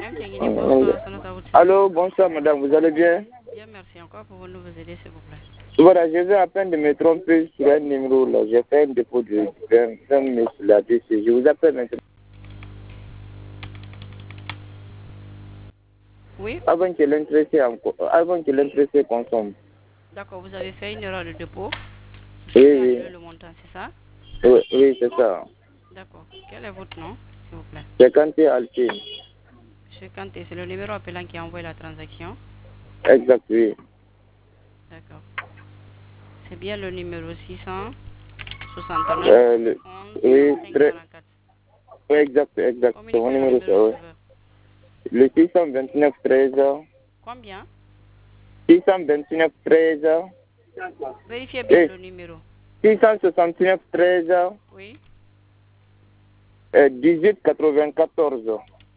Allô, bonsoir madame, vous allez bien? Bien, merci. Encore pour nous vous aider, s'il vous plaît. Voilà, je viens à peine de me tromper sur un numéro là. J'ai fait un dépôt de 20 000 sur la DC. Je vous appelle maintenant. Oui. Avant que l'intéressé consomme. D'accord, vous avez fait une erreur de dépôt. Oui, oui. Le montant, c'est ça? Oui, oui, c'est ça. D'accord. Quel est votre nom, s'il vous plaît? C'est Kanté Alti. Monsieur Kanté, c'est le numéro appelant qui a envoyé la transaction? Exact, oui. D'accord. C'est bien le numéro 669 oui, 11 544. Oui, exact, exact. C'est mon numéro, ça, oui. Le 629 13. Combien? 629 13. Vérifiez bien le numéro. 669 13. Oui. 18 94.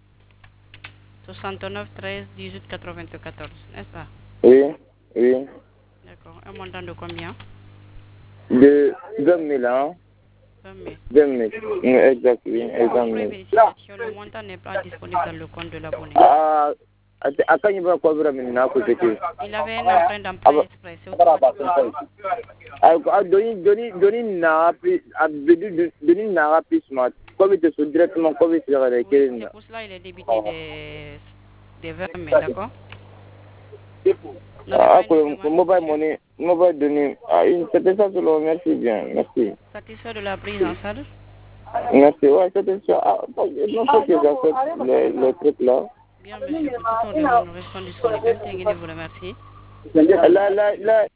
69 13 18 94, n'est-ce pas? Oui, oui. D'accord. Un montant de combien? De 20 000 ans. 20 000. 20 000. Exact, oui. Après vérification, le montant n'est pas disponible dans le compte de l'abonné. Il avait un emprunt d'emprunt express. C'est pour cela qu'il est débité des 20 000, d'accord? Mobile donné. C'était ça seulement. Merci bien. Merci. Satisfait de la prise en charge? Merci. Ouais, c'était ça. Non, c'est que j'accepte le truc là. Bien, monsieur. Pour toutes nos demandes, nous restons disponibles. Vous remercie.